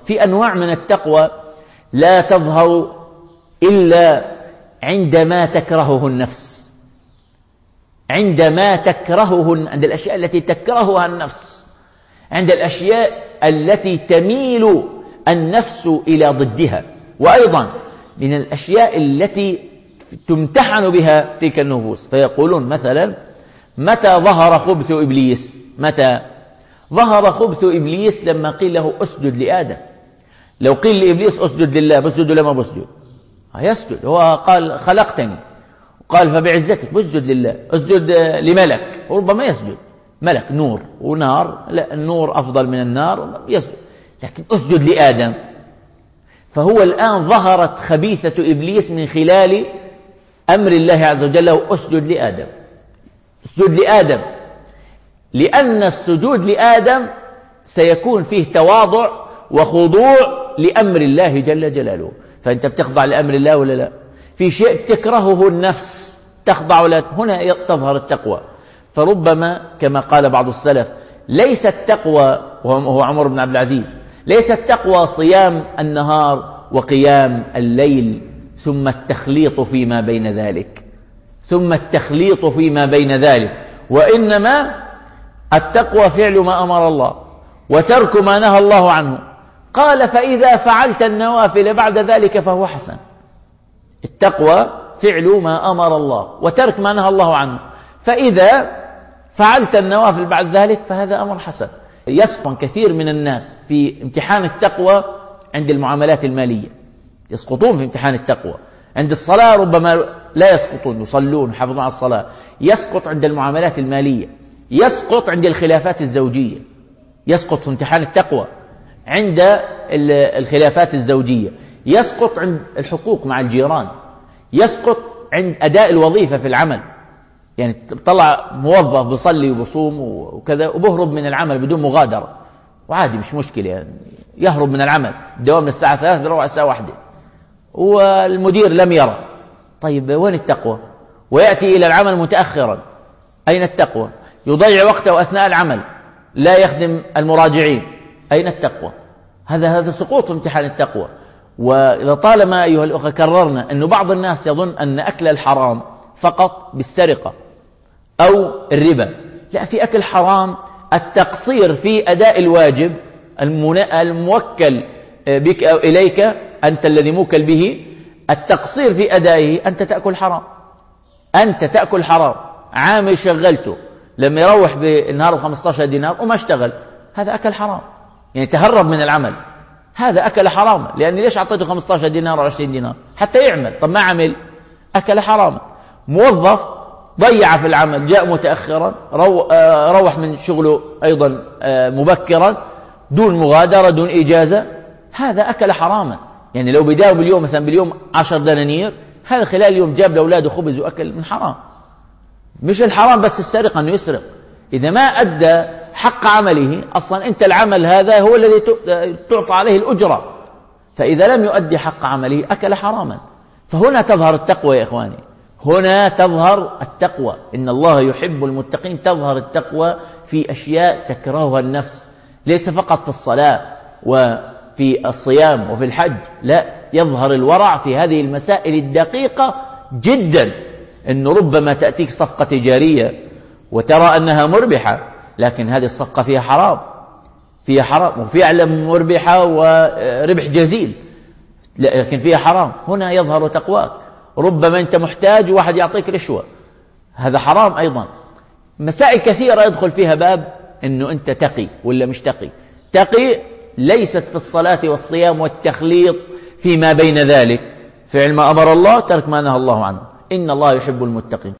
في أنواع من التقوى لا تظهر إلا عندما تكرهه النفس، عندما تكرهه، عند الأشياء التي تكرهها النفس، عند الأشياء التي تميل النفس إلى ضدها، وأيضا من الأشياء التي تمتحن بها تلك النفوس. فيقولون مثلا: متى ظهر خبث إبليس؟ متى ظهر خبث إبليس؟ لما قيل له اسجد لآدم. لو قيل لإبليس اسجد لله، بسجد ولا ما بسجد؟ يسجد. هو قال خلقتني، قال فبعزتك بسجد لله، اسجد لملك، وربما يسجد ملك نور ونار، لا النور أفضل من النار، يسجد. لكن اسجد لآدم. فهو الآن ظهرت خبيثة إبليس من خلال أمر الله عز وجل: اسجد لآدم، اسجد لآدم. لأن السجود لآدم سيكون فيه تواضع وخضوع لأمر الله جل جلاله. فأنت بتخضع لأمر الله ولا لا؟ في شيء تكرهه النفس تخضع ولا؟ هنا تظهر التقوى. فربما كما قال بعض السلف: ليس التقوى، وهو عمر بن عبد العزيز، ليس التقوى صيام النهار وقيام الليل ثم التخليط فيما بين ذلك، ثم التخليط فيما بين ذلك، وإنما التقوى فعل ما أمر الله وترك ما نهى الله عنه. قال: فإذا فعلت النوافل بعد ذلك فهو حسن. التقوى فعل ما أمر الله وترك ما نهى الله عنه، فإذا فعلت النوافل بعد ذلك فهذا أمر حسن. يسقط كثير من الناس في امتحان التقوى عند المعاملات المالية، يسقطون في امتحان التقوى. عند الصلاة ربما لا يسقطون، يصلون يحافظون على الصلاة. يسقط عند المعاملات المالية، يسقط عند الخلافات الزوجية، يسقط في امتحان التقوى عند الخلافات الزوجية، يسقط عند الحقوق مع الجيران، يسقط عند أداء الوظيفة في العمل. يعني طلع موظف بيصلي وبصوم وكذا وبهرب من العمل بدون مغادرة، وعادي مش مشكلة، يعني يهرب من العمل، الدوام من الساعة 3 بيروح الساعة 1 والمدير لم يرى. طيب وين التقوى؟ ويأتي إلى العمل متأخرا، أين التقوى؟ يضيع وقته أثناء العمل، لا يخدم المراجعين، أين التقوى؟ هذا سقوط في امتحان التقوى. وإذا طالما أيها الأخوة كررنا أن بعض الناس يظن أن أكل الحرام فقط بالسرقة أو الربا، لا، في أكل حرام التقصير في أداء الواجب الموكل بك أو إليك، أنت الذي موكل به، التقصير في أدائه، أنت تأكل حرام، أنت تأكل حرام. عامل شغلته لما يروح بالنهار 15 دينار وما اشتغل، هذا أكل حرام، يعني تهرب من العمل، هذا أكل حرام. لأن ليش أعطيته 15 دينار أو 20 دينار؟ حتى يعمل، طب ما عمل، أكل حرام. موظف ضيع في العمل، جاء متأخرا، روح من شغله أيضا مبكرا دون مغادرة دون إجازة، هذا أكل حراما. يعني لو بداوا باليوم مثلا باليوم 10 دنانير، هذا خلال اليوم جاب لأولاده خبز وأكل من حرام. مش الحرام بس السرقة، أنه يسرق، إذا ما أدى حق عمله. أصلا أنت العمل هذا هو الذي تعطى عليه الأجرة، فإذا لم يؤدي حق عمله أكل حراما. فهنا تظهر التقوى يا إخواني، هنا تظهر التقوى. إن الله يحب المتقين. تظهر التقوى في أشياء تكرهها النفس، ليس فقط في الصلاة وفي الصيام وفي الحج، لا، يظهر الورع في هذه المسائل الدقيقة جدا. إنه ربما تأتيك صفقة تجارية وترى أنها مربحة، لكن هذه الصفقة فيها حرام، فيها حرام، وفعلا مربحة وربح جزيل، لكن فيها حرام. هنا يظهر تقواك. ربما أنت محتاج وواحد يعطيك رشوة، هذا حرام أيضا. مسائل كثيرة يدخل فيها باب أنه أنت تقي ولا مش تقي. تقي ليست في الصلاة والصيام والتخليط فيما بين ذلك، فعل ما أمر الله، ترك ما نهى الله عنه. إن الله يحب المتقين.